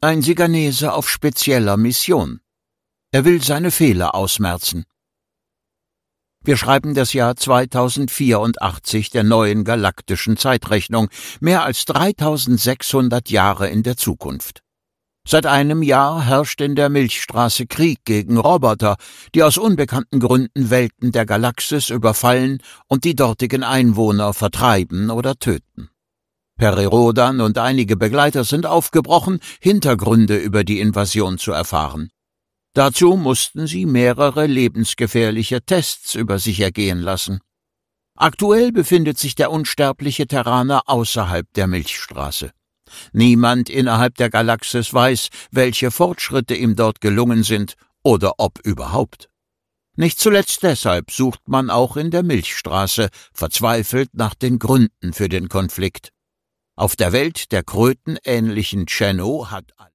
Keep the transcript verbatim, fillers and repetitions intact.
Ein Siganese auf spezieller Mission. Er will seine Fehler ausmerzen. Wir schreiben das Jahr zweitausendvierundachtzig der neuen galaktischen Zeitrechnung, mehr als dreitausendsechshundert Jahre in der Zukunft. Seit einem Jahr herrscht in der Milchstraße Krieg gegen Roboter, die aus unbekannten Gründen Welten der Galaxis überfallen und die dortigen Einwohner vertreiben oder töten. Peri Rhodan und einige Begleiter sind aufgebrochen, Hintergründe über die Invasion zu erfahren. Dazu mussten sie mehrere lebensgefährliche Tests über sich ergehen lassen. Aktuell befindet sich der unsterbliche Terraner außerhalb der Milchstraße. Niemand innerhalb der Galaxis weiß, welche Fortschritte ihm dort gelungen sind oder ob überhaupt. Nicht zuletzt deshalb sucht man auch in der Milchstraße verzweifelt nach den Gründen für den Konflikt. Auf der Welt der krötenähnlichen Chenno hat